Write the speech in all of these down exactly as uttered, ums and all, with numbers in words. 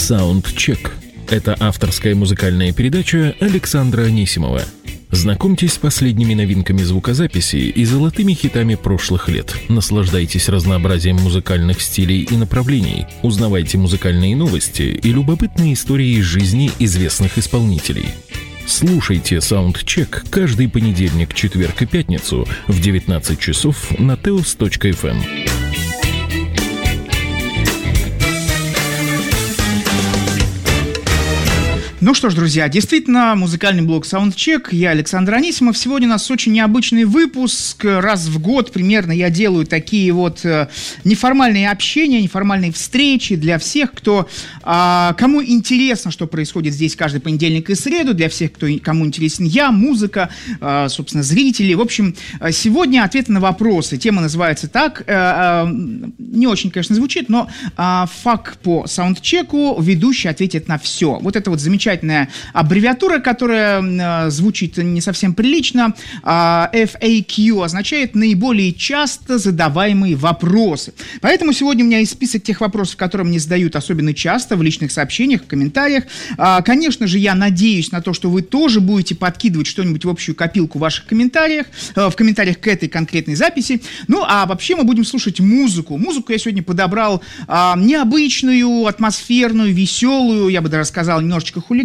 Саундчек. Это авторская музыкальная передача Александра Анисимова. Знакомьтесь с последними новинками звукозаписи и золотыми хитами прошлых лет. Наслаждайтесь разнообразием музыкальных стилей и направлений. Узнавайте музыкальные новости и любопытные истории из жизни известных исполнителей. Слушайте Саундчек каждый понедельник, четверг и пятницу в девятнадцать часов на теос точка эф эм. Ну что ж, друзья, действительно, музыкальный блог Soundcheck, я Александр Анисимов. Сегодня у нас очень необычный выпуск. Раз в год примерно я делаю такие вот э, неформальные общения, неформальные встречи для всех, кто, э, кому интересно, что происходит здесь каждый понедельник и среду, для всех, кто, кому интересен я, музыка, э, собственно, зрители. В общем, сегодня ответы на вопросы. Тема называется так, э, э, не очень, конечно, звучит, но э, фак по Soundcheck'у, ведущий ответит на все. Вот это вот замечательно. Аббревиатура, которая э, звучит не совсем прилично, э, эф эй кью означает наиболее часто задаваемые вопросы. Поэтому сегодня у меня есть список тех вопросов, которые мне задают особенно часто в личных сообщениях, в комментариях. Э, конечно же, я надеюсь на то, что вы тоже будете подкидывать что-нибудь в общую копилку в ваших комментариях, э, в комментариях к этой конкретной записи. Ну, а вообще мы будем слушать музыку. Музыку я сегодня подобрал э, необычную, атмосферную, веселую, я бы даже сказал, немножечко хулиганскую.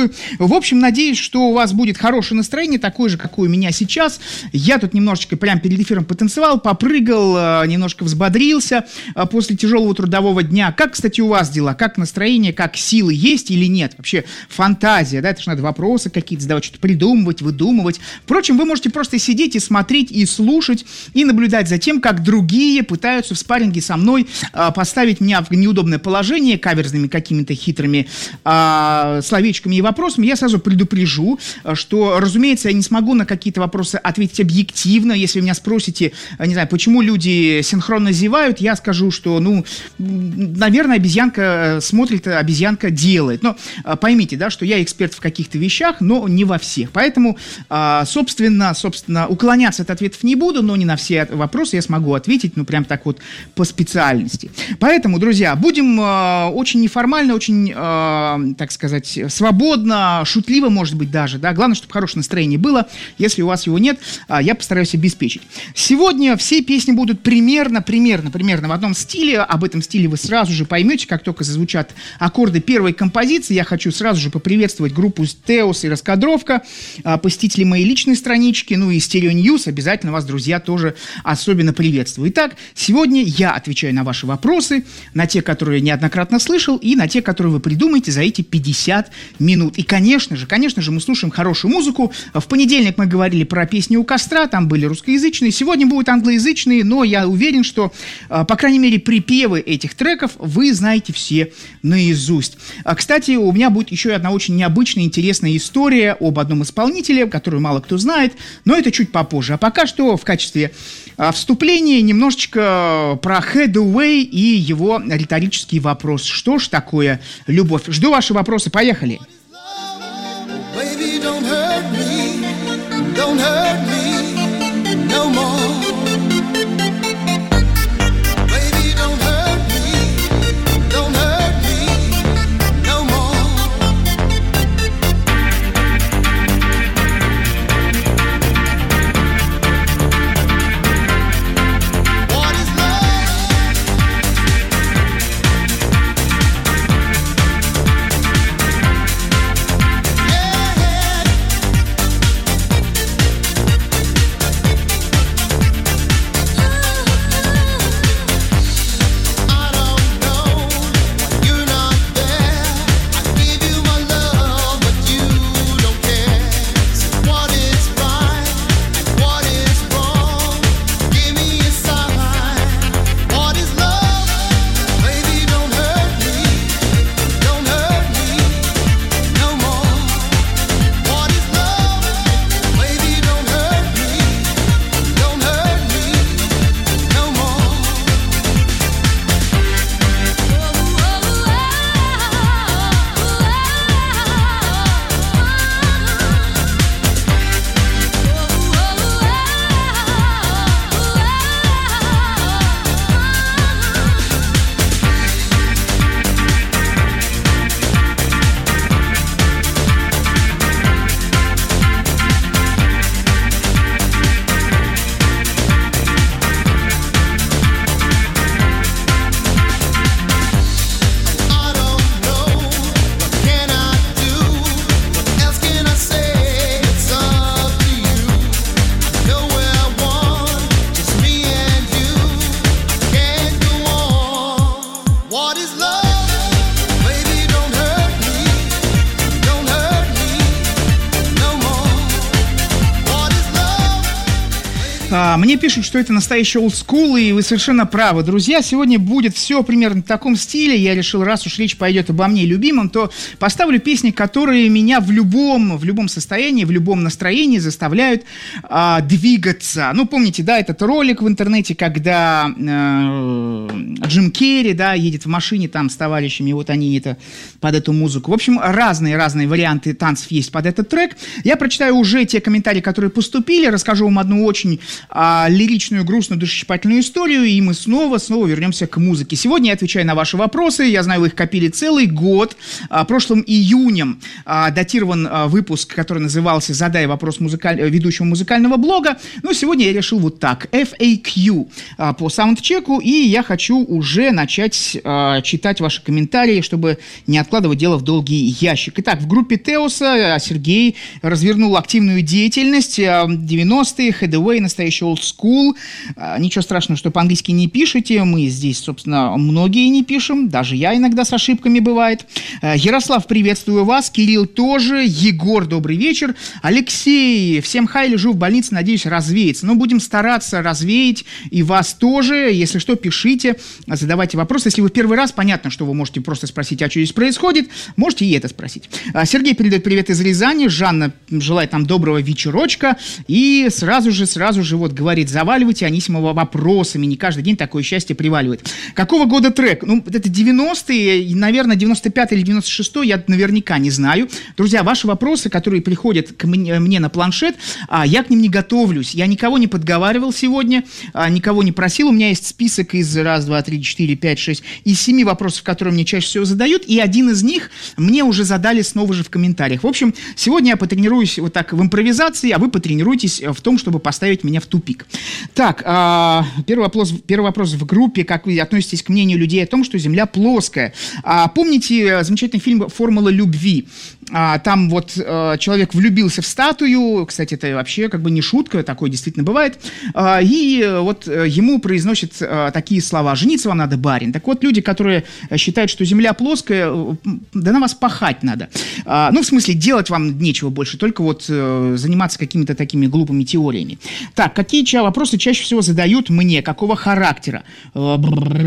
В общем, надеюсь, что у вас будет хорошее настроение, такое же, какое у меня сейчас. Я тут немножечко прямо перед эфиром потанцевал, попрыгал, немножко взбодрился после тяжелого трудового дня. Как, кстати, у вас дела? Как настроение? Как силы есть или нет? Вообще фантазия, да? Это же надо вопросы какие-то задавать, что-то придумывать, выдумывать. Впрочем, вы можете просто сидеть и смотреть, и слушать, и наблюдать за тем, как другие пытаются в спарринге со мной поставить меня в неудобное положение каверзными какими-то хитрыми словечками и вопросами. Я сразу предупрежу, что, разумеется, я не смогу на какие-то вопросы ответить объективно. Если вы меня спросите, не знаю, почему люди синхронно зевают, я скажу, что, ну, наверное, обезьянка смотрит, обезьянка делает. Но поймите, да, что я эксперт в каких-то вещах, но не во всех. Поэтому, собственно, собственно, уклоняться от ответов не буду, но не на все вопросы я смогу ответить, ну, прям так вот по специальности. Поэтому, друзья, будем очень неформально, очень, так сказать, свободно, шутливо, может быть, даже, да, главное, чтобы хорошее настроение было. Если у вас его нет, я постараюсь обеспечить. Сегодня все песни будут примерно, примерно, примерно в одном стиле. Об этом стиле вы сразу же поймете, как только зазвучат аккорды первой композиции. Я хочу сразу же поприветствовать группу теос и Раскадровка, посетителей моей личной странички, ну и Stereo News. Обязательно вас, друзья, тоже особенно приветствую. Итак, сегодня я отвечаю на ваши вопросы, на те, которые я неоднократно слышал, и на те, которые вы придумаете за эти пятьдесят минут. И, конечно же, конечно же, мы слушаем хорошую музыку. В понедельник мы говорили про песни у костра, там были русскоязычные, сегодня будут англоязычные, но я уверен, что, по крайней мере, припевы этих треков вы знаете все наизусть. Кстати, у меня будет еще одна очень необычная, интересная история об одном исполнителе, которую мало кто знает, но это чуть попозже. А пока что в качестве вступления немножечко про Haddaway и его риторический вопрос. Что ж такое любовь? Жду ваши вопросы. Поехали. Baby, don't hurt me, don't hurt me no more. Baby, don't hurt me, don't hurt me no more. What is love? Мне пишут, что это настоящий олдскул, и вы совершенно правы, друзья. Сегодня будет все примерно в таком стиле. Я решил, раз уж речь пойдет обо мне любимом, то поставлю песни, которые меня в любом, в любом состоянии, в любом настроении заставляют а, двигаться. Ну, помните, да, этот ролик в интернете, когда э, Джим Керри, да, едет в машине там с товарищами, и вот они это под эту музыку. В общем, разные-разные варианты танцев есть под этот трек. Я прочитаю уже те комментарии, которые поступили, расскажу вам одну очень а, лиричную, грустную, душещипательную историю, и мы снова-снова вернемся к музыке. Сегодня я отвечаю на ваши вопросы. Я знаю, вы их копили целый год. А, прошлым июнем а, датирован а, выпуск, который назывался «Задай вопрос музыкаль... ведущему музыкального блога». Но сегодня я решил вот так. эф эй кью а, по саундчеку, и я хочу уже начать а, читать ваши комментарии, чтобы не откладывать дело в долгий ящик. Итак, в группе Теоса Сергей развернул активную деятельность. девяностые, Headway, настоящий old school. Ничего страшного, что по-английски не пишете. Мы здесь, собственно, многие не пишем. Даже я иногда с ошибками бывает. Ярослав, приветствую вас. Кирилл тоже. Егор, добрый вечер. Алексей, всем хай, лежу в больнице, надеюсь, развеется. Но будем стараться развеять и вас тоже. Если что, пишите, задавайте вопросы. Если вы первый раз, понятно, что вы можете просто спросить, а что здесь происходит. Можете и это спросить. Сергей передает привет из Рязани. Жанна желает нам доброго вечерочка. И сразу же, сразу же вот говорит, заваливайте Анисимова вопросами. Не каждый день такое счастье приваливает. Какого года трек? Ну, это девяностые, наверное, девяносто пятый или девяносто шестой, я наверняка не знаю. Друзья, ваши вопросы, которые приходят к мне, мне на планшет, я к ним не готовлюсь. Я никого не подговаривал сегодня, никого не просил. У меня есть список из раз, два, три, четыре, пять, шесть, из семи вопросов, которые мне чаще всего задают, и один из них мне уже задали снова же в комментариях. В общем, сегодня я потренируюсь вот так в импровизации, а вы потренируйтесь в том, чтобы поставить меня в тупик. Так, а, первый, вопрос, первый вопрос в группе. Как вы относитесь к мнению людей о том, что Земля плоская? А, помните замечательный фильм «Формула любви»? А, там вот а, человек влюбился в статую, кстати, это вообще как бы не шутка, такое действительно бывает, а, и вот ему произносят а, такие слова: «Жениться вам надо, барин». Так вот, люди, которые считают, что Земля плоская, да на вас пахать надо. А, ну, в смысле, делать вам нечего больше, только вот а, заниматься какими-то такими глупыми теориями. Так, какие ча- вопросы чаще всего задают мне? Какого характера? А,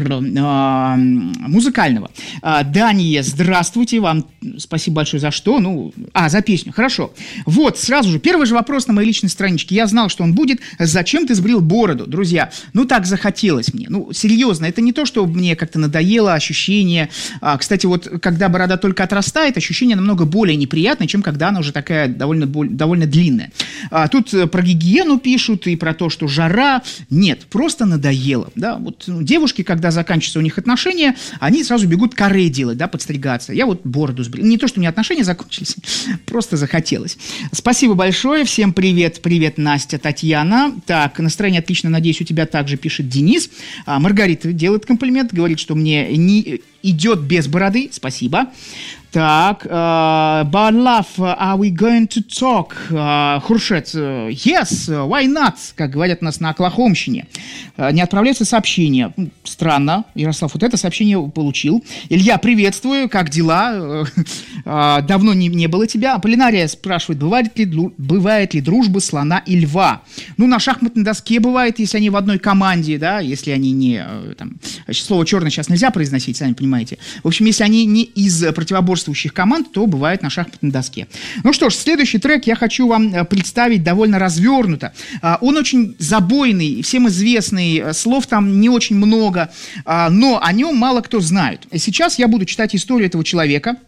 а, музыкального. А, Дания, здравствуйте, вам спасибо большое за что. Ну, а, за песню, хорошо. Вот, сразу же, первый же вопрос на моей личной страничке. Я знал, что он будет. Зачем ты сбрил бороду? Друзья, ну так захотелось мне. Ну, серьезно, это не то, что мне как-то надоело, ощущение. А, кстати, вот, когда борода только отрастает, ощущение намного более неприятное, чем когда она уже такая довольно, довольно длинная. А, тут про гигиену пишут и про то, что жара. Нет, просто надоело. Да? Вот, ну, девушки, когда заканчиваются у них отношения, они сразу бегут каре делать, да, подстригаться. Я вот бороду сбрил. Не то, что у меня отношения закончились, просто захотелось. Спасибо большое, всем привет, привет, Настя, Татьяна. Так, настроение отлично, надеюсь, у тебя также, пишет Денис. А, Маргарита делает комплимент, говорит, что мне не идет без бороды, спасибо. Так, uh, but love, are we going to talk? Uh, Хуршет, uh, yes, why not? Как говорят у нас на Оклахомщине. Uh, не отправляется сообщение. Странно, Ярослав, вот это сообщение получил. Илья, приветствую, как дела? Uh, uh, давно не, не было тебя. Аполлинария спрашивает, бывает ли, бывает ли дружба слона и льва? Ну, на шахматной доске бывает, если они в одной команде, да, если они не... Там, слово «черный» сейчас нельзя произносить, сами понимаете. В общем, если они не из противоборствующих команд, то бывает на шахматной доске. Ну что ж, следующий трек я хочу вам представить довольно развернуто. Он очень забойный, всем известный, слов там не очень много, но о нем мало кто знает. Сейчас я буду читать историю этого человека,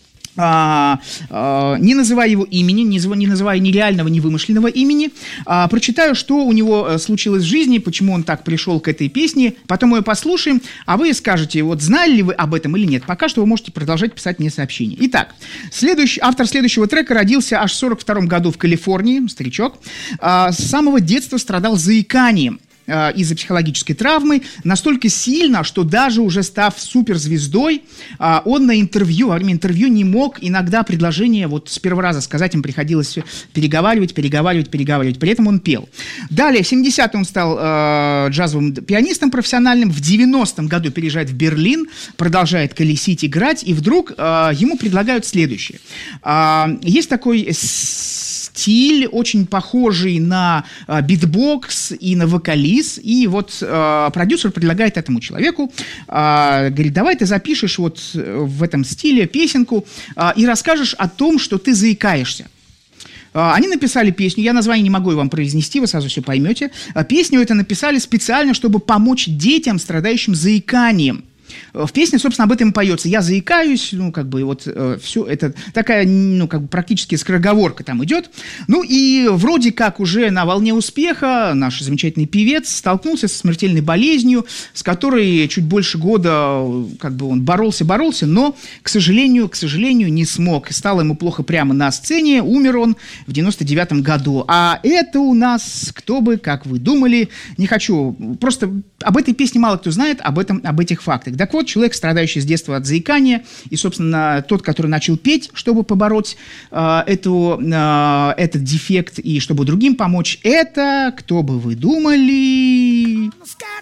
А, а, не называя его имени, не, не называя ни реального, ни вымышленного имени, а, прочитаю, что у него случилось в жизни, почему он так пришел к этой песне, потом ее послушаем, а вы скажете, вот знали ли вы об этом или нет. Пока что вы можете продолжать писать мне сообщения. Итак, следующий, автор следующего трека родился аж в сорок втором году в Калифорнии, старичок, а, с самого детства страдал заиканием. э, из-за психологической травмы, настолько сильно, что даже уже став суперзвездой, э, он на интервью, во время интервью не мог иногда предложение вот с первого раза сказать, им приходилось переговаривать, переговаривать, переговаривать, при этом он пел. Далее, в семидесятом он стал э, джазовым пианистом профессиональным, в девяностом году переезжает в Берлин, продолжает колесить, играть, и вдруг э, ему предлагают следующее. Э, есть такой стиль, очень похожий на э, битбокс и на вокализ, и вот э, продюсер предлагает этому человеку, э, говорит, давай ты запишешь вот в этом стиле песенку э, и расскажешь о том, что ты заикаешься. Э, они написали песню, я название не могу вам произнести, вы сразу все поймете. Э, песню это написали специально, чтобы помочь детям, страдающим заиканием. В песне, собственно, об этом поется. Я заикаюсь, ну, как бы, вот, э, все это такая, ну, как бы, практически скороговорка там идет. Ну, и вроде как уже на волне успеха наш замечательный певец столкнулся со смертельной болезнью, с которой чуть больше года, как бы, он боролся-боролся, но, к сожалению, к сожалению, не смог. Стало ему плохо прямо на сцене, умер он в девяносто девятом году. А это у нас, кто бы, как вы думали, не хочу, просто об этой песне мало кто знает, об этом, об этих фактах. Так вот, человек, страдающий с детства от заикания, и, собственно, тот, который начал петь, чтобы побороть э, эту, э, этот дефект и чтобы другим помочь, это, кто бы вы думали...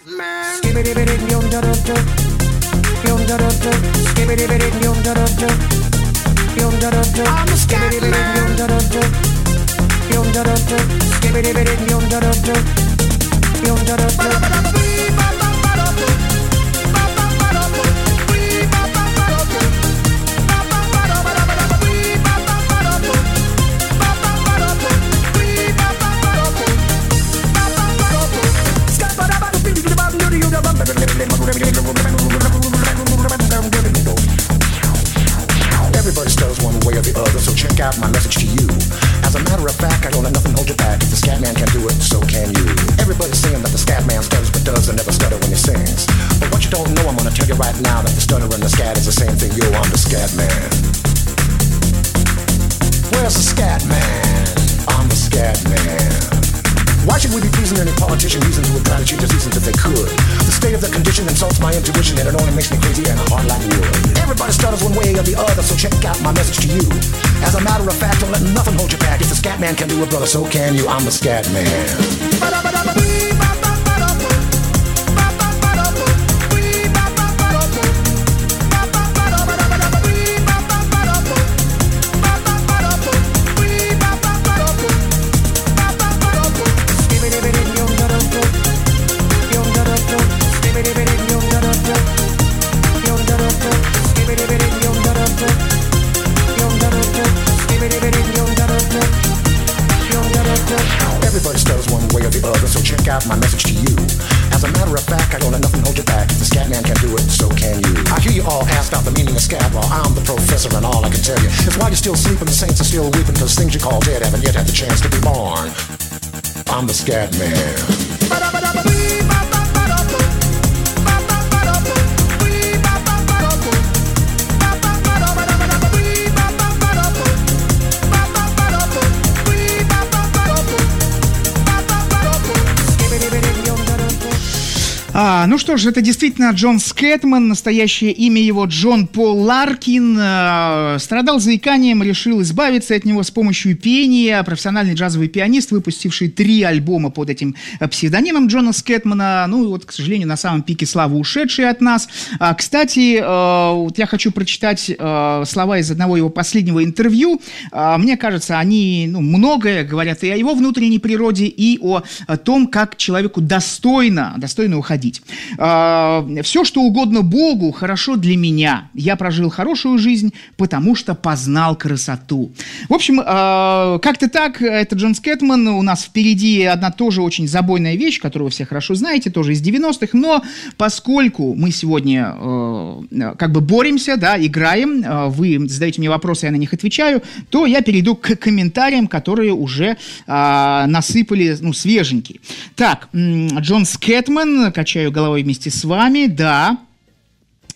Everybody stutters one way or the other, so check out my message to you. As a matter of fact, I don't let nothing hold you back. If the scat man can do it, so can you. Everybody's saying that the scat man stutters but does and never stutter when he sings. But what you don't know, I'm gonna tell you right now that the stutter and the scat is the same thing. Yo, I'm the scat man. Where's the scat man? I'm the scat man. Why should we be pleasing any politician using to try to cheat diseases if they could? The state of the condition insults my intuition and it only makes me crazy and hard like wood. Everybody stutters one way or the other, so check out my message to you. As a matter of fact, don't let nothing hold you back. If the scat man can do it, brother, so can you. I'm the scat man. Everybody stutters one way or the other, so check out my message to you. As a matter of fact, I don't let nothing hold you back. If the scat man can do it, so can you. I hear you all ask out the meaning of scat, well, I'm the professor and all I can tell you is why you're still sleeping, the saints are still weeping, cause things you call dead haven't yet had the chance to be born. I'm the scat man. А, ну что ж, это действительно Джон Скэтман, настоящее имя его Джон Пол Ларкин, э, страдал заиканием, решил избавиться от него с помощью пения, профессиональный джазовый пианист, выпустивший три альбома под этим псевдонимом Джона Скэтмана, ну и вот, к сожалению, на самом пике славы ушедший от нас. А, кстати, э, вот я хочу прочитать э, слова из одного его последнего интервью, э, мне кажется, они ну, многое говорят и о его внутренней природе, и о, о том, как человеку достойно, достойно уходить. Все, что угодно Богу, хорошо для меня. Я прожил хорошую жизнь, потому что познал красоту. В общем, как-то так, это Джон Скэтман. У нас впереди одна тоже очень забойная вещь, которую вы все хорошо знаете, тоже из девяностых. Но поскольку мы сегодня как бы боремся, да, играем, вы задаете мне вопросы, я на них отвечаю, то я перейду к комментариям, которые уже насыпали, ну, свеженькие. Так, Джон Скэтман, качаю головой вместе с вами, да.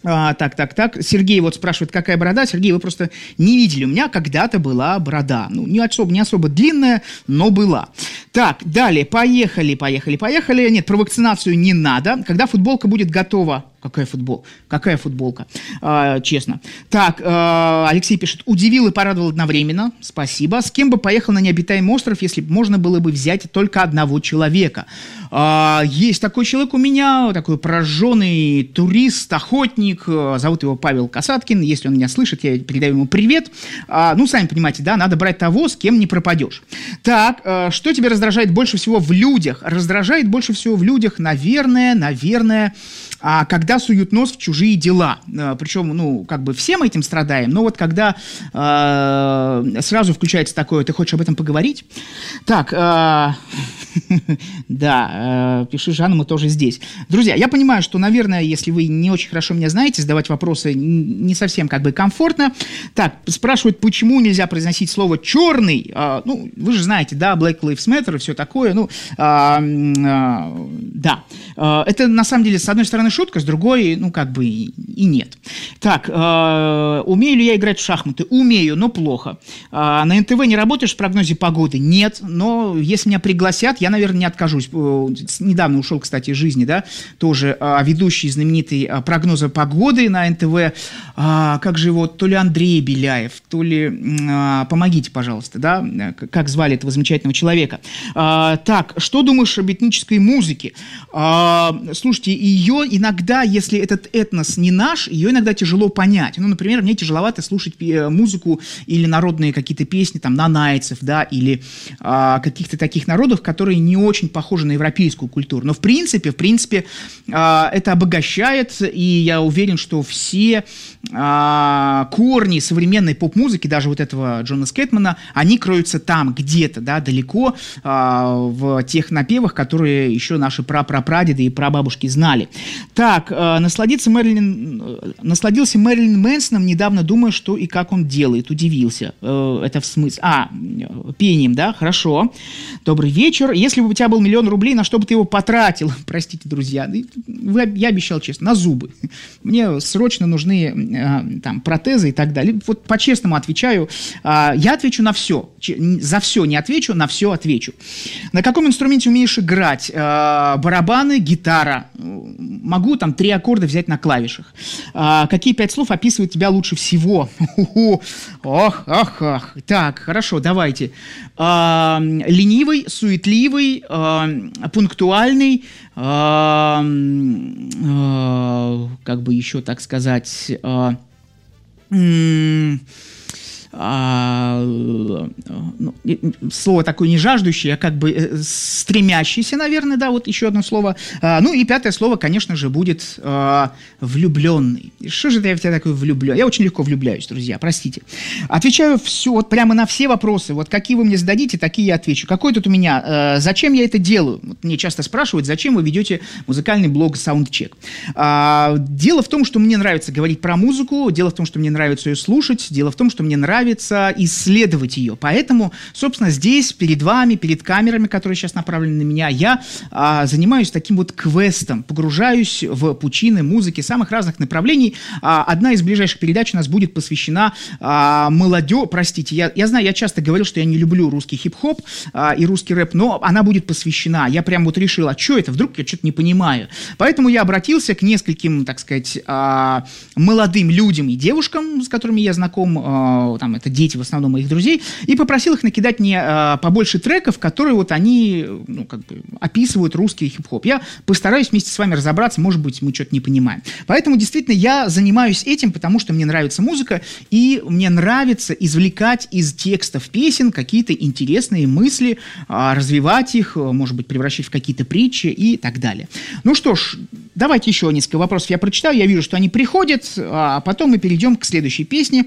А, так, так, так. Сергей вот спрашивает, какая борода. Сергей, вы просто не видели. У меня когда-то была борода. Ну, не особо, не особо длинная, но была. Так, далее. Поехали, поехали, поехали. Нет, про вакцинацию не надо. Когда футболка будет готова? Какая футбол? Какая футболка? А, честно. Так, а, Алексей пишет. Удивил и порадовал одновременно. Спасибо. С кем бы поехал на необитаемый остров, если бы можно было бы взять только одного человека? А, есть такой человек у меня, такой прожженный турист, охотник. Зовут его Павел Касаткин. Если он меня слышит, я передаю ему привет. А, ну, сами понимаете, да, надо брать того, с кем не пропадешь. Так, а, что тебя раздражает больше всего в людях? Раздражает больше всего в людях, наверное, наверное, а, когда суют нос в чужие дела. А, причем, ну, как бы все мы этим страдаем, но вот когда а, сразу включается такое, ты хочешь об этом поговорить? Так, а, да, пиши, Жанна, мы тоже здесь. Друзья, я понимаю, что, наверное, если вы не очень хорошо меня знаете, задавать вопросы не совсем как бы комфортно. Так, спрашивают, почему нельзя произносить слово «черный». А, ну, вы же знаете, да, Black Lives Matter и все такое. Ну, а, а, да. А, это, на самом деле, с одной стороны шутка, с другой, ну, как бы и, и нет. Так, а, умею ли я играть в шахматы? Умею, но плохо. А, на эн тэ вэ не работаешь в прогнозе погоды? Нет, но если меня пригласят, я, наверное, не откажусь. Недавно ушел, кстати, из жизни, да, тоже а, ведущий знаменитый а, прогноза погоды на эн тэ вэ. А, как же его, то ли Андрей Беляев, то ли... А, помогите, пожалуйста, да, как звали этого замечательного человека. А, так, что думаешь об этнической музыке? А, слушайте, ее иногда, если этот этнос не наш, ее иногда тяжело понять. Ну, например, мне тяжеловато слушать музыку или народные какие-то песни, там, нанайцев, да, или а, каких-то таких народов, которые не очень похожи на европейскую культуру. Но в принципе, в принципе, а, это обогащает, и я уверен, что все а, корни современной поп-музыки, даже вот этого Джона Скэтмана, они кроются там, где-то, да, далеко, а, в тех напевах, которые еще наши прапрапрадеды и прабабушки знали. Так, а, насладиться Мэрилин, насладился Мэрилин Мэнсоном, недавно думая, что и как он делает, удивился. Э, это в смысле... А, пением, да, хорошо. Добрый вечер. Если бы у тебя был миллион рублей, на что бы ты его потратил? Простите, друзья, вы, я обещал честно, на зубы. Мне срочно нужны э, там протезы и так далее. Вот по-честному отвечаю. Э, я отвечу на все. Ч- за все не отвечу, на все отвечу. На каком инструменте умеешь играть? Э, барабаны, гитара. Могу там три аккорда взять на клавишах. Э, какие пять слов описывают тебя лучше всего? Ох, ох, ох. Так, хорошо, давайте. Э, ленивый, суетливый, э, пунктуальный, э, э, как бы еще так сказать, э, э, А, ну, слово такое не жаждущий, а как бы э, стремящийся, наверное, да, вот еще одно слово. А, ну и пятое слово, конечно же, будет а, влюбленный. Что же я в тебя такой влюблен? Я очень легко влюбляюсь, друзья, простите. Отвечаю все, вот прямо на все вопросы, вот какие вы мне зададите, такие я отвечу. Какой тут у меня, а, зачем я это делаю? Вот мне часто спрашивают, зачем вы ведете музыкальный блог Soundcheck. А, дело в том, что мне нравится говорить про музыку, дело в том, что мне нравится ее слушать, дело в том, что мне нравится нравится исследовать ее. Поэтому, собственно, здесь, перед вами, перед камерами, которые сейчас направлены на меня, я а, занимаюсь таким вот квестом, погружаюсь в пучины музыки самых разных направлений. А, одна из ближайших передач у нас будет посвящена а, молодежи, простите, я, я знаю, я часто говорил, что я не люблю русский хип-хоп а, и русский рэп, но она будет посвящена. Я прям вот решил, а что это? Вдруг я что-то не понимаю. Поэтому я обратился к нескольким, так сказать, а, молодым людям и девушкам, с которыми я знаком, а, там, это дети в основном моих друзей, и попросил их накидать мне а, побольше треков, которые вот они, ну, как бы описывают русский хип-хоп. Я постараюсь вместе с вами разобраться, может быть, мы что-то не понимаем. Поэтому, действительно, я занимаюсь этим, потому что мне нравится музыка, и мне нравится извлекать из текстов песен какие-то интересные мысли, а, развивать их, может быть, превращать в какие-то притчи и так далее. Ну что ж, давайте еще несколько вопросов я прочитаю, я вижу, что они приходят, а потом мы перейдем к следующей песне.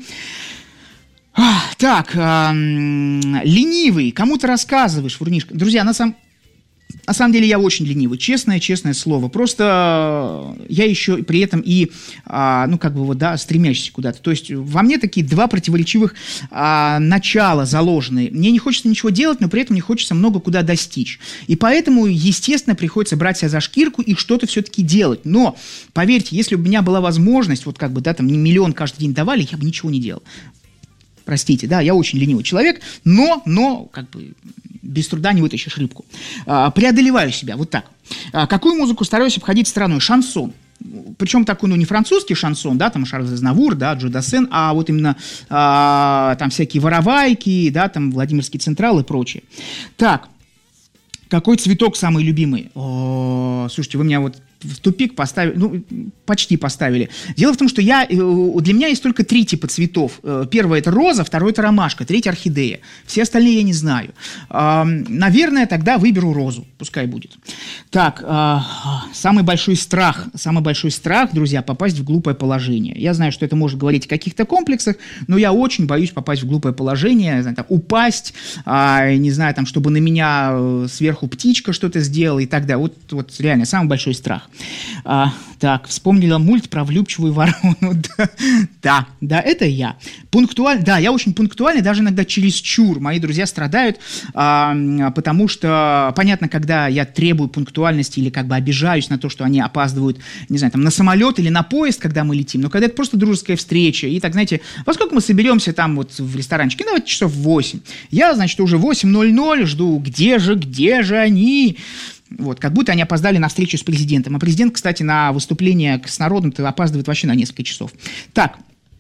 Так, эм, ленивый, кому ты рассказываешь, Вурнишка? Друзья, на самом... На самом деле я очень ленивый, честное, честное слово. Просто я еще при этом и, а, ну, как бы вот, да, стремящийся куда-то. То есть во мне такие два противоречивых а, начала заложенные. Мне не хочется ничего делать, но при этом не хочется много куда достичь. И поэтому, естественно, приходится брать себя за шкирку и что-то все-таки делать. Но, поверьте, если бы у меня была возможность, вот как бы, да, там, миллион каждый день давали, я бы ничего не делал. Простите, да, я очень ленивый человек, но, но, как бы, без труда не вытащишь рыбку. А, преодолеваю себя, вот так. А, какую музыку стараюсь обходить стороной? Шансон. Причем такой, ну, не французский шансон, да, там Шарль Азнавур, да, Джо Дассен, а вот именно а, там всякие воровайки, да, там Владимирский Централ и прочее. Так, какой цветок самый любимый? О, слушайте, вы меня вот в тупик поставили, ну, почти поставили. Дело в том, что я, для меня есть только три типа цветов. Первый – это роза, второй – это ромашка, третий – орхидея. Все остальные я не знаю. Наверное, тогда выберу розу, пускай будет. Так, самый большой страх, самый большой страх, друзья, попасть в глупое положение. Я знаю, что это может говорить о каких-то комплексах, но я очень боюсь попасть в глупое положение, знаю, там, упасть, не знаю, там, чтобы на меня сверху птичка что-то сделала и так далее. Вот, вот реально, самый большой страх. А, так, вспомнила мульт про влюбчивую ворону. да, да, да, это я. Пунктуаль... Да, я очень пунктуальный, даже иногда чересчур. Мои друзья страдают, а, потому что, понятно, когда я требую пунктуальности или как бы обижаюсь на то, что они опаздывают, не знаю, там, на самолет или на поезд, когда мы летим, но когда это просто дружеская встреча, и так, знаете, во сколько мы соберемся там вот в ресторанчике? Ну, давайте часов в восемь. Я, значит, уже восемь ноль ноль жду, где же, где же они? Вот, как будто они опоздали на встречу с президентом. А президент, кстати, на выступление с народом-то опаздывает вообще на несколько часов. Так.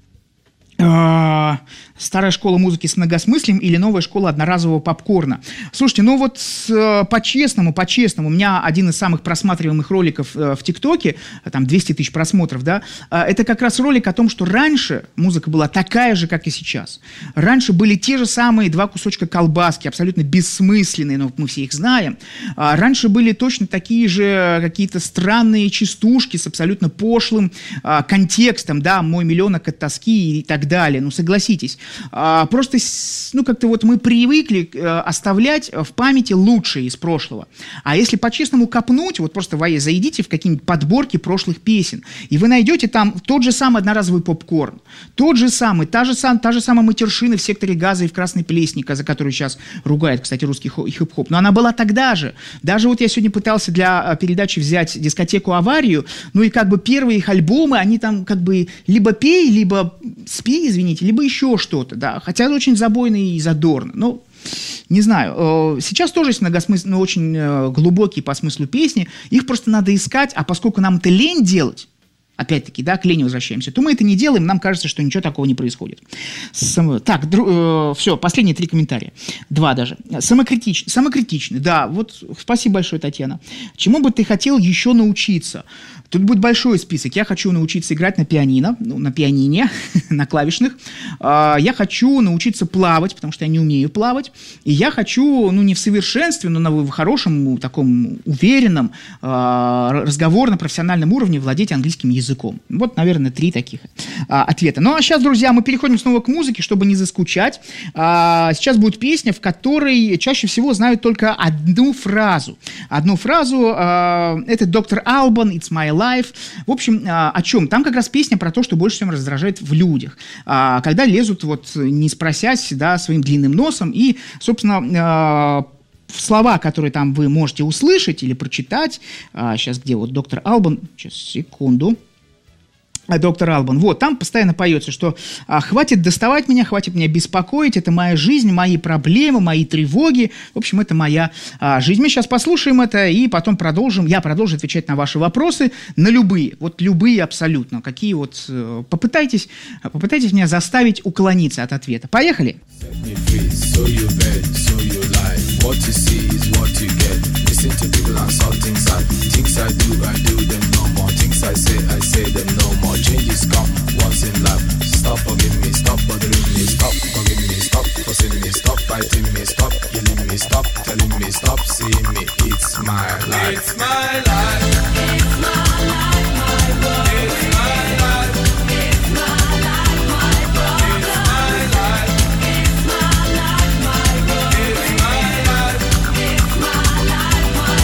Старая школа музыки с многосмыслием или новая школа одноразового попкорна? Слушайте, ну вот по-честному, по-честному, у меня один из самых просматриваемых роликов в ТикТоке, там двести тысяч просмотров, да, это как раз ролик о том, что раньше музыка была такая же, как и сейчас. Раньше были те же самые два кусочка колбаски, абсолютно бессмысленные, но мы все их знаем. Раньше были точно такие же какие-то странные частушки с абсолютно пошлым контекстом, да, «Мой миллионок от тоски» и так далее. Ну, согласитесь. А, просто, ну, как-то вот мы привыкли а, оставлять в памяти лучшее из прошлого. А если по-честному копнуть, вот просто вы зайдите в какие-нибудь подборки прошлых песен, и вы найдете там тот же самый одноразовый попкорн, тот же самый, та же, сам, та же самая матершина в секторе газа и в Красной Плесни, за которую сейчас ругает, кстати, русский хип-хоп. Но она была тогда же. Даже вот я сегодня пытался для передачи взять дискотеку «Аварию», ну и как бы первые их альбомы, они там как бы либо пей, либо спи, извините, либо еще что-то, да, хотя очень забойно и задорно, ну, не знаю, сейчас тоже есть многосмысленные, очень глубокие по смыслу песни, их просто надо искать, а поскольку нам это лень делать, опять-таки, да, к лени возвращаемся, то мы это не делаем, нам кажется, что ничего такого не происходит. Сам... Так, дру... э, все, последние три комментария. Два даже. Самокритичный. Самокритичный, да, вот спасибо большое, Татьяна. Чему бы ты хотел еще научиться? Тут будет большой список. Я хочу научиться играть на пианино, ну, на пианине, на клавишных. Э, я хочу научиться плавать, потому что я не умею плавать. И я хочу, ну, не в совершенстве, но на хорошем, таком уверенном, э, разговорно-профессиональном уровне владеть английским языком. языком. Вот, наверное, три таких а, ответа. Ну, а сейчас, друзья, мы переходим снова к музыке, чтобы не заскучать. А, сейчас будет песня, в которой чаще всего знают только одну фразу. Одну фразу. А, это доктор Албан, It's My Life. В общем, а, о чем? Там как раз песня про то, что больше всего раздражает в людях. А, когда лезут, вот, не спросясь, да, своим длинным носом и, собственно, а, слова, которые там вы можете услышать или прочитать. А, сейчас где вот доктор Албан? Сейчас, секунду. Доктор Албан. Вот, там постоянно поется, что а, хватит доставать меня, хватит меня беспокоить, это моя жизнь, мои проблемы, мои тревоги. В общем, это моя а, жизнь. Мы сейчас послушаем это и потом продолжим. Я продолжу отвечать на ваши вопросы, на любые, вот любые абсолютно. Какие вот, попытайтесь, попытайтесь меня заставить уклониться от ответа. Поехали! What you see is what you get. Listen to people and saw things I things I do, I do them no more. Things I say, I say them no more. Changes come once in life. Stop forgiving me, stop bothering me, stop forgiving me, stop forcing me, stop fighting me, stop killing me, stop telling me, stop seeing me. It's my life. It's my life. It's my life, my world. It's my life. It's my life, my world. It's my life. It's my life, my world. It's my life. It's my life, my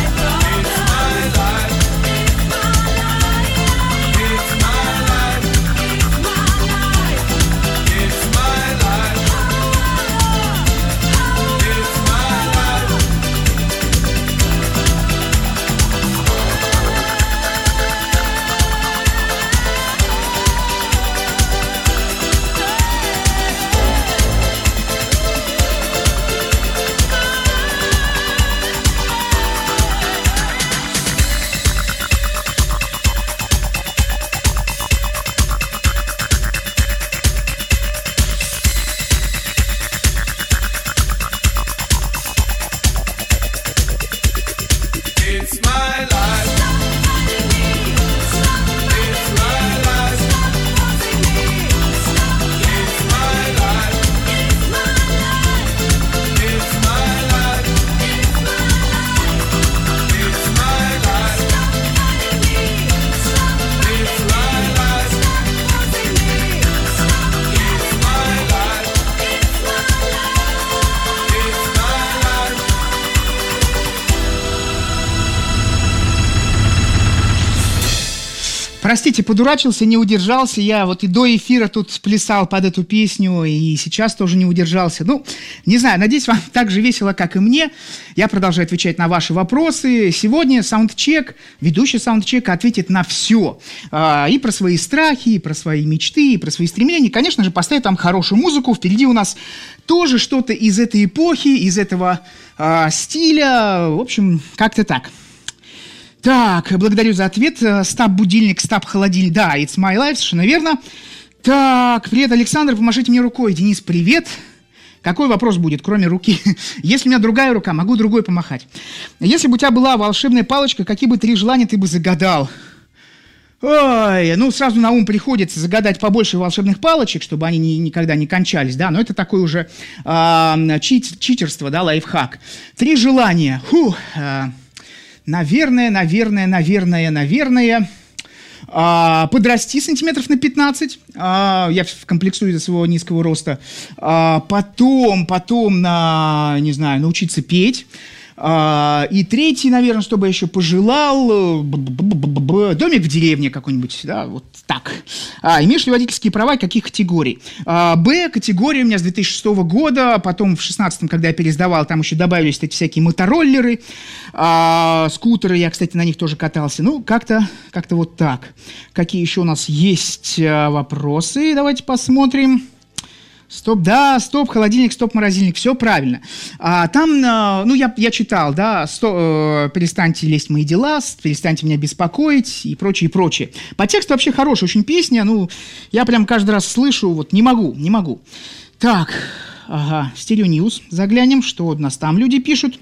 Простите, подурачился, не удержался. Я вот и до эфира тут плясал под эту песню, и сейчас тоже не удержался. Ну, не знаю, надеюсь, вам так же весело, как и мне. Я продолжаю отвечать на ваши вопросы. Сегодня саундчек, ведущий саундчека ответит на все. И про свои страхи, и про свои мечты, и про свои стремления. Конечно же, поставит там хорошую музыку. Впереди у нас тоже что-то из этой эпохи, из этого э, стиля. В общем, как-то так. Так, благодарю за ответ. Стаб-будильник, стаб-холодильник. Да, it's my life, совершенно верно. Так, привет, Александр, помашите мне рукой. Денис, привет. Какой вопрос будет, кроме руки? Если у меня другая рука, могу другой помахать. Если бы у тебя была волшебная палочка, какие бы три желания ты бы загадал? Ой, ну, сразу на ум приходится загадать побольше волшебных палочек, чтобы они ни, никогда не кончались, да, но это такое уже э, чит, читерство, да, лайфхак. Три желания. Фух, э, Наверное, наверное, наверное, наверное, а, подрасти сантиметров на пятнадцать, а, я комплексую из-за своего низкого роста, а, потом, потом, на, не знаю, научиться петь, а, и третий, наверное, чтобы я еще пожелал, домик в деревне какой-нибудь, да, вот так. А, имеешь ли водительские права и каких категорий? А, Б, категория у меня с две тысячи шестого года, потом в шестнадцатом, когда я пересдавал, там еще добавились эти всякие мотороллеры, а, скутеры, я, кстати, на них тоже катался. Ну, как-то, как-то вот так. Какие еще у нас есть а, вопросы? Давайте посмотрим. Стоп, да, стоп, холодильник, стоп, морозильник, все правильно. А, там, а, ну, я, я читал, да, сто, э, перестаньте лезть в мои дела, перестаньте меня беспокоить и прочее, и прочее. По тексту вообще хорошая очень песня, ну, я прям каждый раз слышу, вот, не могу, не могу. Так, ага, Stereo News, заглянем, что у нас там люди пишут.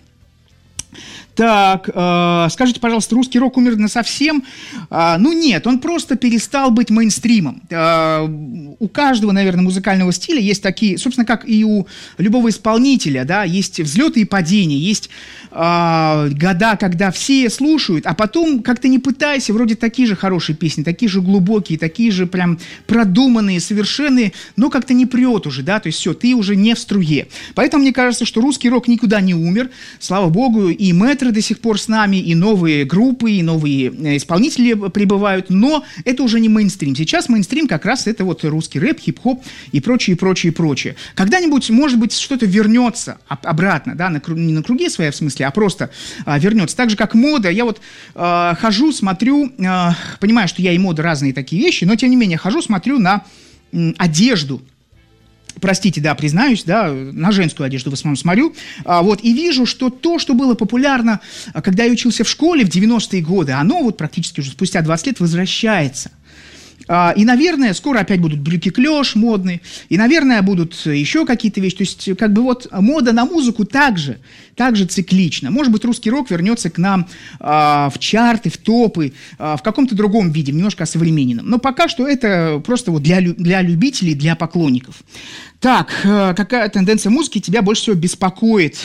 Так, э, скажите, пожалуйста, русский рок умер насовсем? Э, ну нет, он просто перестал быть мейнстримом. Э, у каждого, наверное, музыкального стиля есть такие, собственно, как и у любого исполнителя, да, есть взлеты и падения, есть э, года, когда все слушают, а потом, как-то не пытайся, вроде такие же хорошие песни, такие же глубокие, такие же прям продуманные, совершенные, но как-то не прет уже, да, то есть все, ты уже не в струе. Поэтому мне кажется, что русский рок никуда не умер, слава богу, и мэтры до сих пор с нами, и новые группы, и новые исполнители прибывают, но это уже не мейнстрим. Сейчас мейнстрим как раз это вот русский рэп, хип-хоп и прочее, прочее, прочее. Когда-нибудь, может быть, что-то вернется обратно, да, на, не на круги свои, в смысле, а просто а, вернется. Так же, как мода. Я вот а, хожу, смотрю, а, понимаю, что я и мода разные такие вещи, но, тем не менее, хожу, смотрю на м, одежду. Простите, да, признаюсь, да, на женскую одежду в основном смотрю, а, вот, и вижу, что то, что было популярно, когда я учился в школе в девяностые годы, оно вот практически уже спустя двадцать лет возвращается. А, и, наверное, скоро опять будут брюки-клёш модные, и, наверное, будут еще какие-то вещи. То есть, как бы вот мода на музыку также, также циклична. Может быть, русский рок вернется к нам а, в чарты, в топы, а, в каком-то другом виде, немножко осовремененном. Но пока что это просто вот для, для любителей, для поклонников. Так, а, какая тенденция музыки тебя больше всего беспокоит?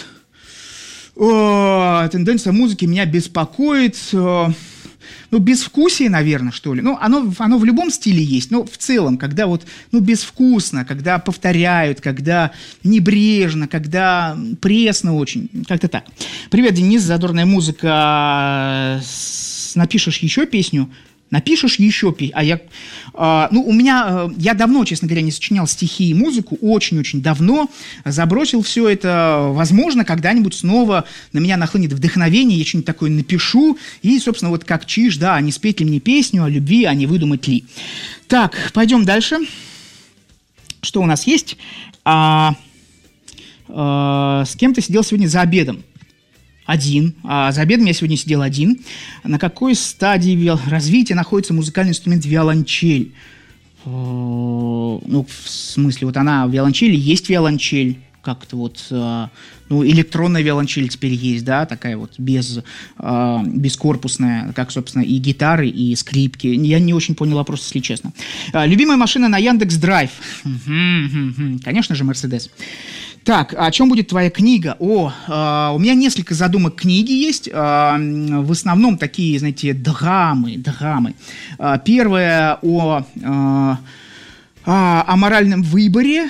О, тенденция музыки меня беспокоит... Ну, безвкусие, наверное, что ли. Ну, оно, оно в любом стиле есть, но в целом, когда вот, ну, безвкусно, когда повторяют, когда небрежно, когда пресно очень, как-то так. Привет, Денис, задорная музыка. Напишешь еще песню? Напишешь еще песню. А я, э, ну, у меня, э, я давно, честно говоря, не сочинял стихи и музыку, очень-очень давно, забросил все это. Возможно, когда-нибудь снова на меня нахлынет вдохновение, я что-нибудь такое напишу, и, собственно, вот как Чиж, да, а не спеть ли мне песню о любви, а не выдумать ли. Так, пойдем дальше. Что у нас есть? А, а, с кем ты сидел сегодня за обедом? Один. А за обедом я сегодня сидел один. На какой стадии развития находится музыкальный инструмент виолончель? Ну, в смысле, вот она, виолончель, есть виолончель. Как-то вот, ну, электронная виолончель теперь есть, да, такая вот, без, бескорпусная, как, собственно, и гитары, и скрипки. Я не очень понял вопрос, если честно. Любимая машина на Яндекс.Драйв? Конечно же, Мерседес. Так, о чем будет твоя книга? О, э, у меня несколько задумок книги есть, э, в основном такие, знаете, драмы, драмы. Э, первая о... Э, о моральном выборе,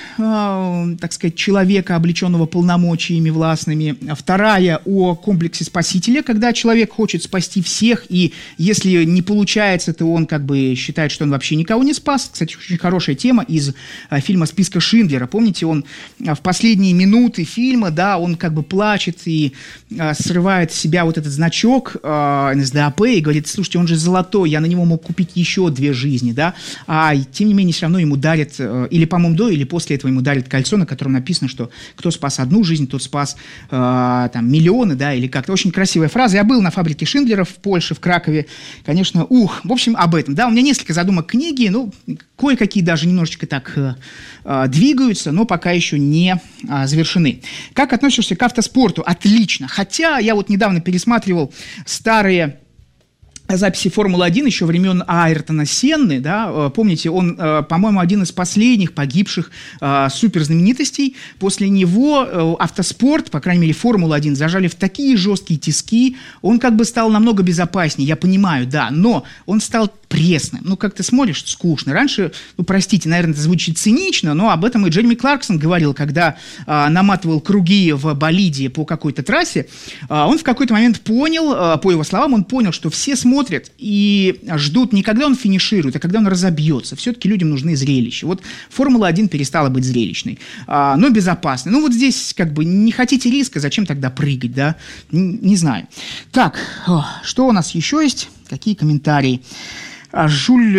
так сказать, человека, облеченного полномочиями властными. Вторая о комплексе спасителя, когда человек хочет спасти всех, и если не получается, то он как бы считает, что он вообще никого не спас. Кстати, очень хорошая тема из фильма «Списка Шиндлера». Помните, он в последние минуты фильма, да, он как бы плачет и срывает с себя вот этот значок эн эс дэ а пэ и говорит: слушайте, он же золотой, я на него мог купить еще две жизни, да, а тем не менее все равно ему дарит, или, по-моему, до, или после этого ему дарит кольцо, на котором написано, что кто спас одну жизнь, тот спас э, там, миллионы, да, или как-то. Очень красивая фраза. Я был на фабрике Шиндлера в Польше, в Кракове, конечно, ух, в общем, об этом, да, у меня несколько задумок книги, ну, кое-какие даже немножечко так э, э, двигаются, но пока еще не э, завершены. Как относишься к автоспорту? Отлично, хотя я вот недавно пересматривал старые записи Формулы-один еще времен Айртона Сенны, да, помните, он, по-моему, один из последних погибших э, суперзнаменитостей. После него э, автоспорт, по крайней мере, Формула-один зажали в такие жесткие тиски, он как бы стал намного безопаснее, я понимаю, да, но он стал пресным. Ну, как ты смотришь, скучно. Раньше, ну, простите, наверное, это звучит цинично, но об этом и Джереми Кларксон говорил, когда э, наматывал круги в болиде по какой-то трассе, э, он в какой-то момент понял, э, по его словам, он понял, что все смотрят и ждут не когда он финиширует, а когда он разобьется. Все-таки людям нужны зрелища. Вот Формула-один перестала быть зрелищной, э, но безопасной. Ну, вот здесь как бы не хотите риска, зачем тогда прыгать, да? Не, не знаю. Так, о, что у нас еще есть? Какие комментарии? Жюль,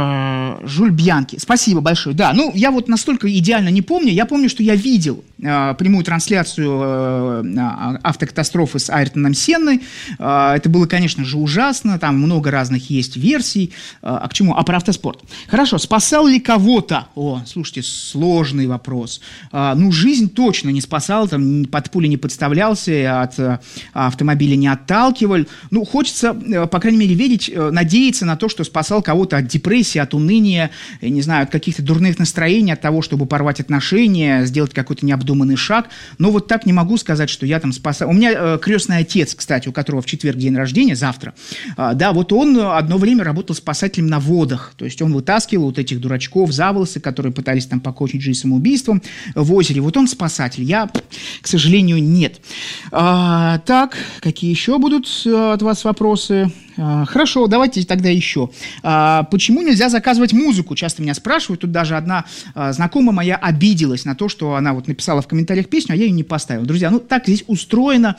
э, Жюль Бьянки. Спасибо большое. Да, ну, я вот настолько идеально не помню. Я помню, что я видел э, прямую трансляцию э, автокатастрофы с Айртоном Сенной. Э, это было, конечно же, ужасно. Там много разных есть версий. Э, а к чему? А про автоспорт. Хорошо. Спасал ли кого-то? О, слушайте, сложный вопрос. Э, ну, жизнь точно не спасал. Там под пули не подставлялся, от э, автомобиля не отталкивал. Ну, хочется, э, по крайней мере, верить, э, надеяться на то, что спасал спасал кого-то от депрессии, от уныния, я не знаю, от каких-то дурных настроений, от того, чтобы порвать отношения, сделать какой-то необдуманный шаг. Но вот так не могу сказать, что я там спасал. У меня э, крестный отец, кстати, у которого в четверг день рождения, завтра, э, да, вот он одно время работал спасателем на водах. То есть он вытаскивал вот этих дурачков за волосы, которые пытались там покончить жизнь самоубийством в озере. Вот он спасатель. Я, к сожалению, нет. А, так, какие еще будут от вас вопросы? А, хорошо, давайте тогда еще. А, почему нельзя заказывать музыку? Часто меня спрашивают. Тут даже одна а, знакомая моя обиделась на то, что она вот написала в комментариях песню, а я ее не поставил. Друзья, ну так здесь устроено.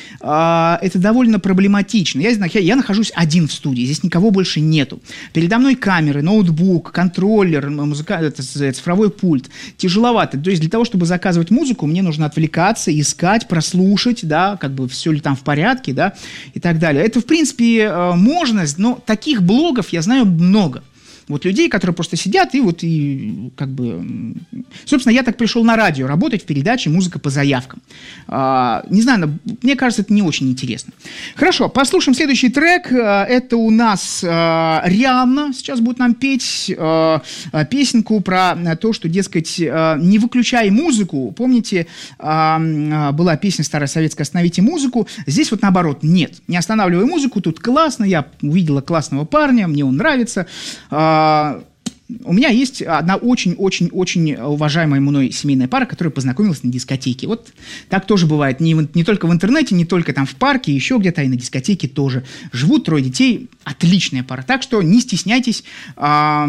А, это довольно проблематично. Я, я, я нахожусь один в студии, здесь никого больше нету. Передо мной камеры, ноутбук, контроллер, музыка, это, цифровой пульт. Тяжеловато. То есть для того, чтобы заказывать музыку, мне нужно отвлекаться, искать, прослушать, да, как бы все ли там в порядке, да, и так далее. Это, в принципе, можно, но таких блогов я знаю много. Вот людей, которые просто сидят и вот, и как бы... Собственно, я так пришел на радио работать в передаче «Музыка по заявкам». А, не знаю, мне кажется, это не очень интересно. Хорошо, послушаем следующий трек. Это у нас а, Рианна сейчас будет нам петь а, песенку про то, что, дескать, а, не выключай музыку. Помните, а, была песня старая советская «Остановите музыку». Здесь вот наоборот, нет, не останавливай музыку, тут классно, я увидела классного парня, мне он нравится. У меня есть одна очень-очень-очень уважаемая мной семейная пара, которая познакомилась на дискотеке. Вот так тоже бывает. Не, в, не только в интернете, не только там в парке, еще где-то, и на дискотеке тоже. Живут трое детей. Отличная пара. Так что не стесняйтесь. А,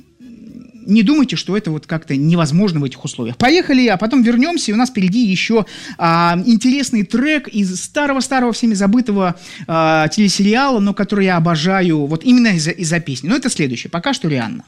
не думайте, что это вот как-то невозможно в этих условиях. Поехали, а потом вернемся, и у нас впереди еще а, интересный трек из старого-старого, всеми забытого а, телесериала, но который я обожаю вот именно из-за, из-за песни. Но это следующее. Пока что Рианна.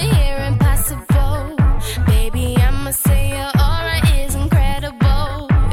Say your aura is incredible.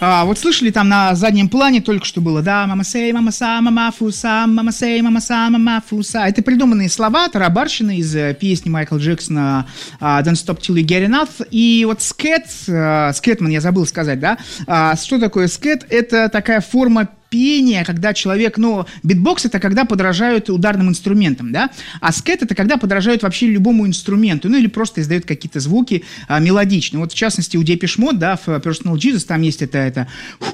А, вот слышали, там на заднем плане только что было, да, мама сей, мама са, мама фуса, мама сей, мама са, мама фуса. Это придуманные слова, тарабарщины из песни Майкла Джексона uh, Don't Stop Till You Get Enough. И вот скэт, uh, скэтман, я забыл сказать, да, uh, что такое скэт? Это такая форма пение, когда человек, ну, битбокс — это когда подражают ударным инструментам, да, а скэт — это когда подражают вообще любому инструменту, ну, или просто издают какие-то звуки а, мелодичные. Вот, в частности, у Depeche Mode, да, в Personal Jesus там есть это, это...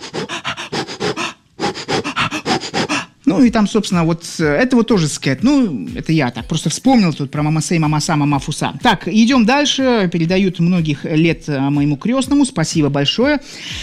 Ну, и там, собственно, вот это вот тоже скэт. Ну, это я так просто вспомнил тут про мама сей, мама са, мама фуса. Так, идем дальше. Передают многих лет моему крестному. Спасибо большое.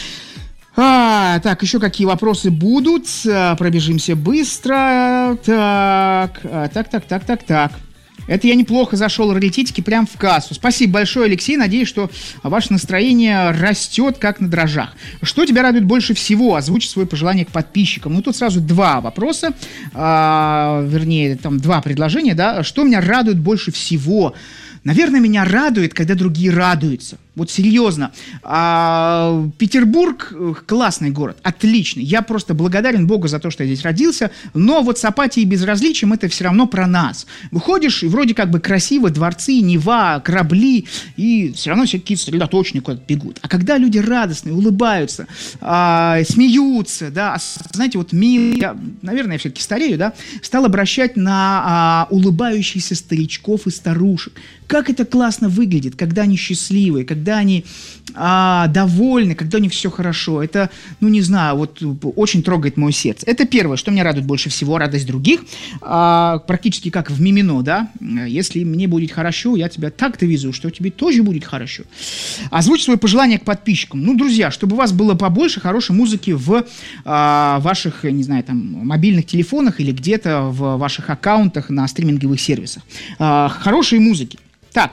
А, так, еще какие вопросы будут? А, пробежимся быстро. Так, а, так, так, так, так, так. Это я неплохо зашел раритетики прям в кассу. Спасибо большое, Алексей. Надеюсь, что ваше настроение растет, как на дрожжах. Что тебя радует больше всего? Озвучь свои пожелания к подписчикам. Ну, тут сразу два вопроса. А, вернее, там два предложения, да. Что меня радует больше всего? Наверное, меня радует, когда другие радуются. Вот серьезно. А, Петербург классный город, отличный. Я просто благодарен Богу за то, что я здесь родился. Но вот с апатией и безразличием это все равно про нас. Выходишь, и вроде как бы красиво, дворцы, Нева, корабли, и все равно все какие-то сосредоточенные куда-то бегут. А когда люди радостные, улыбаются, а, смеются, да, а, знаете, вот мир, я, наверное, я все-таки старею, да, стал обращать на а, улыбающихся старичков и старушек. Как это классно выглядит, когда они счастливые, когда они а, довольны, когда у них все хорошо. Это, ну не знаю, вот очень трогает мое сердце. Это первое, что меня радует больше всего, радость других. А, практически как в Мимино, да. Если мне будет хорошо, я тебя так-то везу, что тебе тоже будет хорошо. Озвучь свое пожелание к подписчикам. Ну, друзья, чтобы у вас было побольше хорошей музыки в а, ваших, не знаю, там, мобильных телефонах или где-то в ваших аккаунтах на стриминговых сервисах. А, хорошей музыки. Так,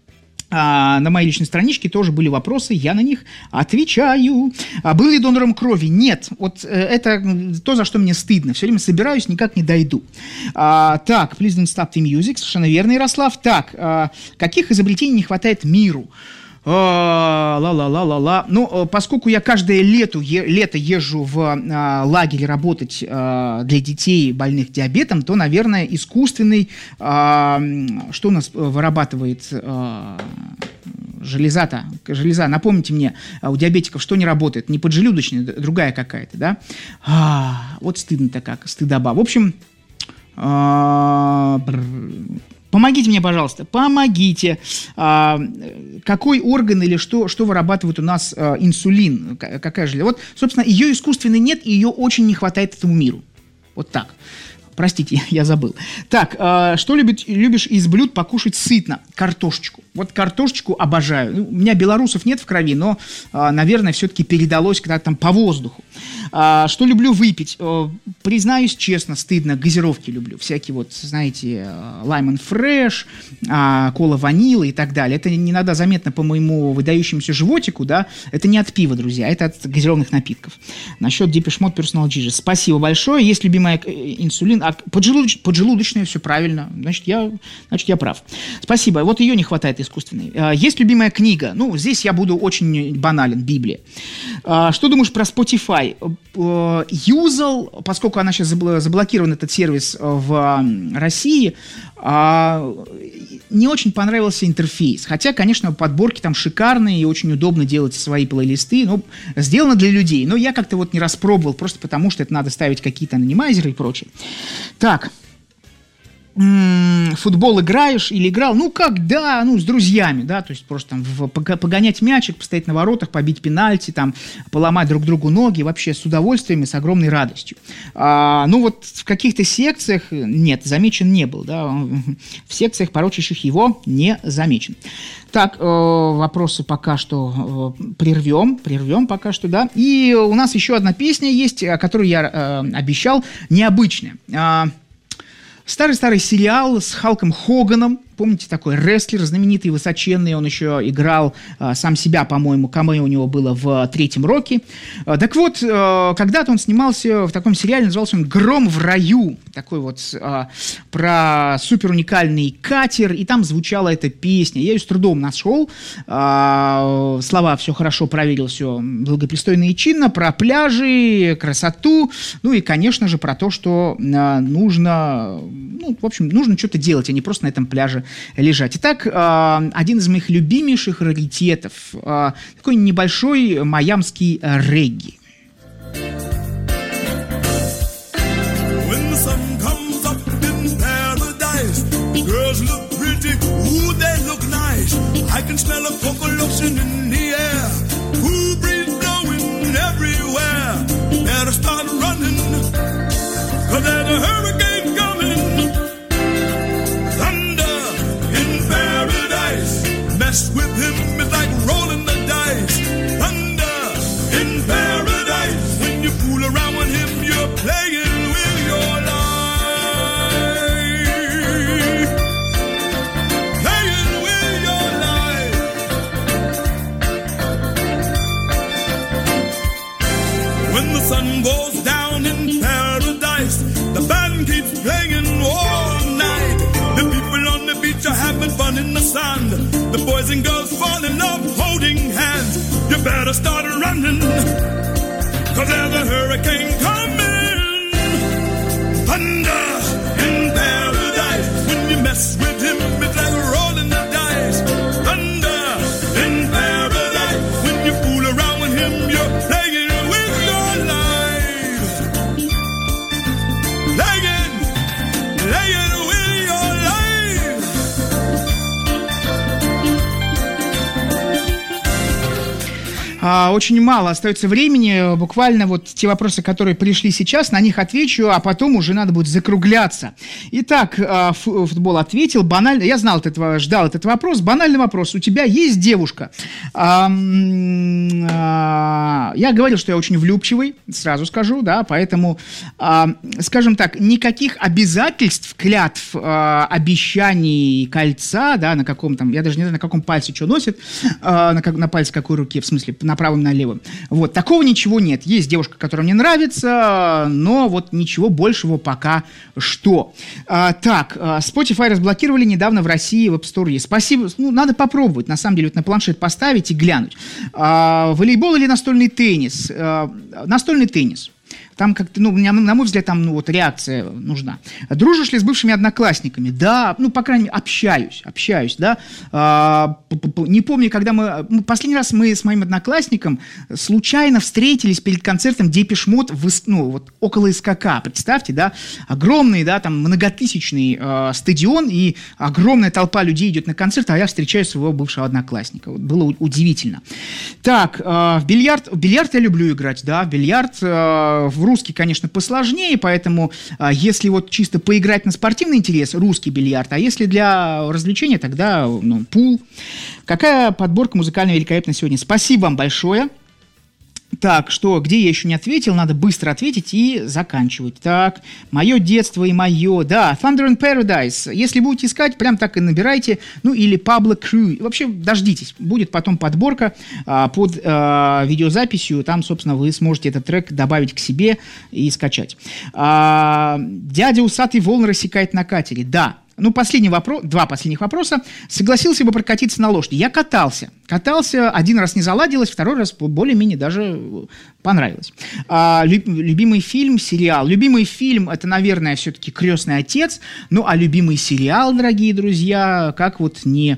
а, на моей личной страничке тоже были вопросы, я на них отвечаю. А, был ли донором крови? Нет. Вот э, это то, за что мне стыдно. Все время собираюсь, никак не дойду. А, так, please don't stop the music. Совершенно верно, Ярослав. Так, а, каких изобретений не хватает миру? Ла-ла-ла-ла-ла. Ну, поскольку я каждое лето, е, лето езжу в а, лагерь работать а, для детей, больных диабетом, то, наверное, искусственный, а, что у нас вырабатывает а, железа-то, железа, напомните мне, у диабетиков что не работает? Не поджелудочная, другая какая-то, да? А, вот стыдно-то как, стыдоба. В общем, а, помогите мне, пожалуйста, помогите. А, какой орган или что, что вырабатывает у нас а, инсулин? Какая железа? Вот, собственно, ее искусственной нет, и ее очень не хватает этому миру. Вот так. Простите, я забыл. Так, э, что любит, любишь из блюд покушать сытно? Картошечку. Вот картошечку обожаю. Ну, у меня белорусов нет в крови, но, э, наверное, все-таки передалось когда-то там по воздуху. Э, что люблю выпить? Э, признаюсь честно, стыдно, газировки люблю. Всякие вот, знаете, Лаймон Фреш, э, кола ванила и так далее. Это не иногда заметно по моему выдающемуся животику, да. Это не от пива, друзья, это от газированных напитков. Насчет Depeche Mode Personal Jesus. Спасибо большое. Есть любимая инсулин. Поджелудоч, поджелудочная, все правильно. Значит я, значит, я прав. Спасибо. Вот ее не хватает искусственной. Есть любимая книга. Ну, здесь я буду очень банален. Библия. Что думаешь про Spotify? Юзал, поскольку она сейчас заблокирован, этот сервис в России, не очень понравился интерфейс. Хотя, конечно, подборки там шикарные и очень удобно делать свои плейлисты. Ну, сделано для людей. Но я как-то вот не распробовал, просто потому что это надо ставить какие-то анонимайзеры и прочее. Так. М-м, футбол играешь или играл? Ну, когда? Ну, с друзьями, да, то есть просто там в, погонять мячик, постоять на воротах, побить пенальти, там, поломать друг другу ноги, вообще с удовольствием и с огромной радостью. А, ну, вот в каких-то секциях, нет, замечен не был, да, в секциях, порочащих его, не замечен. Так, э, вопросы пока что э, прервем, прервем пока что, да, и у нас еще одна песня есть, которую я э, обещал, необычная. Старый-старый сериал с Халком Хоганом помните, такой рестлер знаменитый, высоченный, он еще играл а, сам себя, по-моему, камео у него было в третьем Рокки. А, так вот, а, когда-то он снимался в таком сериале, назывался он «Гром в раю», такой вот а, про супер уникальный катер, и там звучала эта песня. Я ее с трудом нашел, а, слова все хорошо проверил, все благопристойно и чинно, про пляжи, красоту, ну и, конечно же, про то, что а, нужно, ну, в общем, нужно что-то делать, а не просто на этом пляже лежать. Итак, а, один из моих любимейших раритетов, а, такой небольшой майамский регги. Girls look pretty, ooh, they look nice. I can smell a cocoa lotion in the air. Cool breeze blowing everywhere. Better start running, 'cause there's a hurricane coming. Thunder in paradise. Mess with him is like rolling the dice. Thunder in paradise. When you fool around with him, you're playing with your life. Sun goes down in paradise. The band keeps playing all night. The people on the beach are having fun in the sun. The boys and girls fall in love holding hands. You better start running, 'cause there's a hurricane coming. Thunder in paradise. When you mess with him, it's like rolling the dice. Thunder in paradise. When you fool around with him, you're playing with your life. Playing, playing with your life. А, очень мало остается времени, буквально вот те вопросы, которые пришли сейчас, на них отвечу, а потом уже надо будет закругляться. Итак, а, футбол ответил, банально, я знал от этого, ждал этот вопрос, банальный вопрос, у тебя есть девушка? А, а, я говорил, что я очень влюбчивый, сразу скажу, да, поэтому, а, скажем так, никаких обязательств, клятв, а, обещаний, кольца, да, на каком там, я даже не знаю, на каком пальце что носит, а, на, как, на пальце какой руке, в смысле, на правом, на левом. Вот, такого ничего нет. Есть девушка, которая мне нравится, но вот ничего большего пока что. А, так, Spotify разблокировали недавно в России, в App Store есть. Спасибо. Ну, надо попробовать, на самом деле, вот на планшет поставить и глянуть. А, волейбол или настольный теннис? А, настольный теннис. Там как-то, ну, на мой взгляд, там, ну, вот реакция нужна. Дружишь ли с бывшими одноклассниками? Да, ну, по крайней мере, общаюсь, общаюсь, да. А, не помню, когда мы... Последний раз мы с моим одноклассником случайно встретились перед концертом Депеш Мод, ну, вот около СКК, представьте, да. Огромный, да, там, многотысячный э, стадион, и огромная толпа людей идет на концерт, а я встречаю своего бывшего одноклассника. Вот, было удивительно. Так, э, в бильярд... В бильярд я люблю играть, да, в бильярд... Э, в русский, конечно, посложнее, поэтому а, если вот чисто поиграть на спортивный интерес, русский бильярд, а если для развлечения, тогда, ну, пул. Какая подборка музыкальная великолепная сегодня. Спасибо вам большое. Так, что, где я еще не ответил, надо быстро ответить и заканчивать. Так, мое детство и мое, да, Thunder in Paradise, если будете искать, прям так и набирайте, ну или Public Crew, вообще дождитесь, будет потом подборка а, под а, видеозаписью, там, собственно, вы сможете этот трек добавить к себе и скачать. А, дядя усатый волны рассекает на катере, да. Ну, последний вопрос, два последних вопроса. Согласился бы прокатиться на лошади? Я катался. Катался, один раз не заладилось, второй раз более-менее даже понравилось. А, люб, любимый фильм, сериал. Любимый фильм, это, наверное, все-таки «Крестный отец». Ну, а любимый сериал, дорогие друзья, как вот не...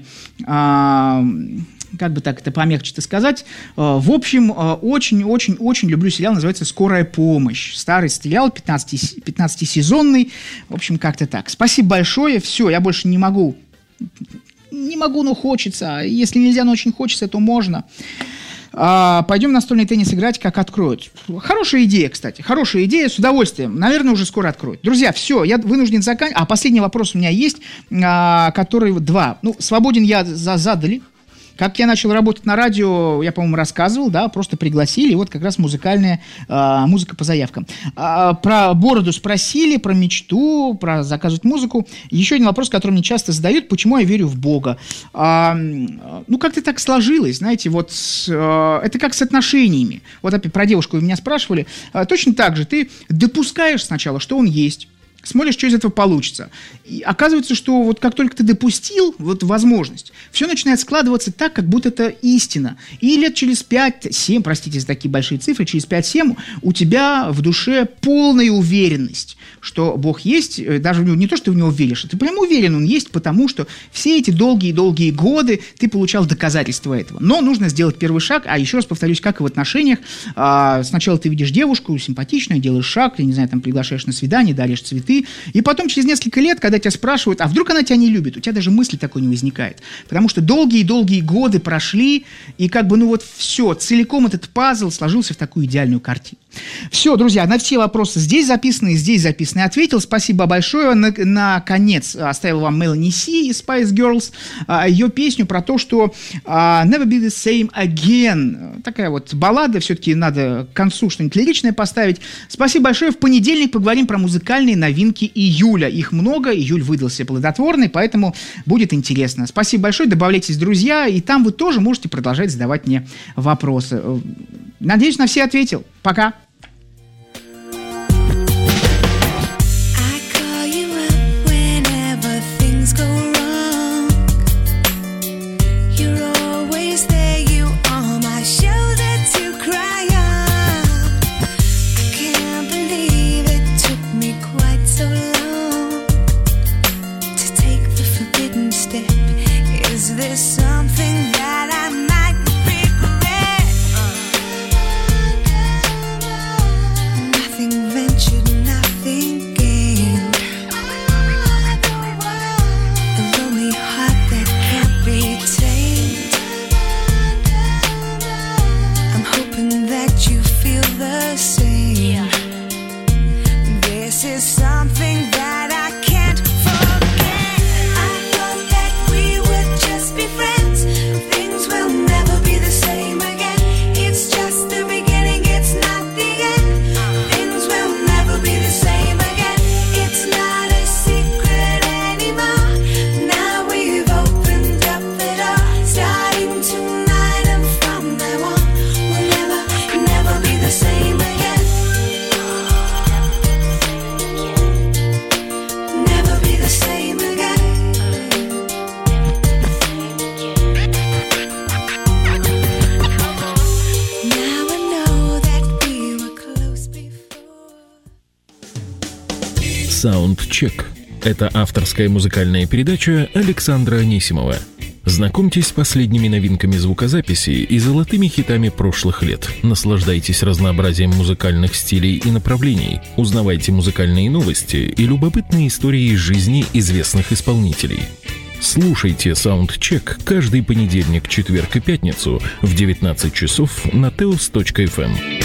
А, как бы так это помягче-то сказать. В общем, очень-очень-очень люблю сериал, называется «Скорая помощь». Старый сериал, пятнадцатисезонный. В общем, как-то так. Спасибо большое. Все, я больше не могу. Не могу, но хочется. Если нельзя, но очень хочется, то можно. А, пойдем в настольный теннис играть, как откроют. Хорошая идея, кстати. Хорошая идея, с удовольствием. Наверное, уже скоро откроют. Друзья, все, я вынужден заканчивать. А последний вопрос у меня есть, а, который два. Ну, свободен я за задали. Как я начал работать на радио, я, по-моему, рассказывал, да, просто пригласили, и вот как раз музыкальная э, музыка по заявкам. А, про бороду спросили, про мечту, про заказывать музыку. Еще один вопрос, который мне часто задают, почему я верю в Бога. А, ну, как-то так сложилось, знаете, вот э, это как с отношениями. Вот опять про девушку вы меня спрашивали. А, точно так же, ты допускаешь сначала, что он есть, смотришь, что из этого получится. И оказывается, что вот как только ты допустил вот возможность, все начинает складываться так, как будто это истина. И лет через пять-семь, простите за такие большие цифры, через пять-семь у тебя в душе полная уверенность, что Бог есть. Даже не то, что ты в него веришь, а ты прям уверен, он есть, потому что все эти долгие-долгие годы ты получал доказательства этого. Но нужно сделать первый шаг, а еще раз повторюсь, как и в отношениях. Сначала ты видишь девушку симпатичную, делаешь шаг, ты, не знаю, там приглашаешь на свидание, даришь цветы, и потом через несколько лет, когда тебя спрашивают, а вдруг она тебя не любит, у тебя даже мысли такой не возникает. Потому что долгие-долгие годы прошли, и как бы, ну вот все, целиком этот пазл сложился в такую идеальную картину. Все, друзья, на все вопросы здесь записаны, здесь записаны, ответил. Спасибо большое. На, наконец оставил вам Мелани Си из Spice Girls, а, ее песню про то, что а, Never Be The Same Again. Такая вот баллада, все-таки надо к концу что-нибудь лиричное поставить. Спасибо большое. В понедельник поговорим про музыкальные новинки июля. Их много, июль выдался плодотворный, поэтому будет интересно. Спасибо большое, добавляйтесь, друзья, и там вы тоже можете продолжать задавать мне вопросы. Надеюсь, на все ответил. Пока. Саундчек. Это авторская музыкальная передача Александра Анисимова. Знакомьтесь с последними новинками звукозаписи и золотыми хитами прошлых лет. Наслаждайтесь разнообразием музыкальных стилей и направлений. Узнавайте музыкальные новости и любопытные истории из жизни известных исполнителей. Слушайте Саундчек каждый понедельник, четверг и пятницу в девятнадцать часов на теос точка эф эм.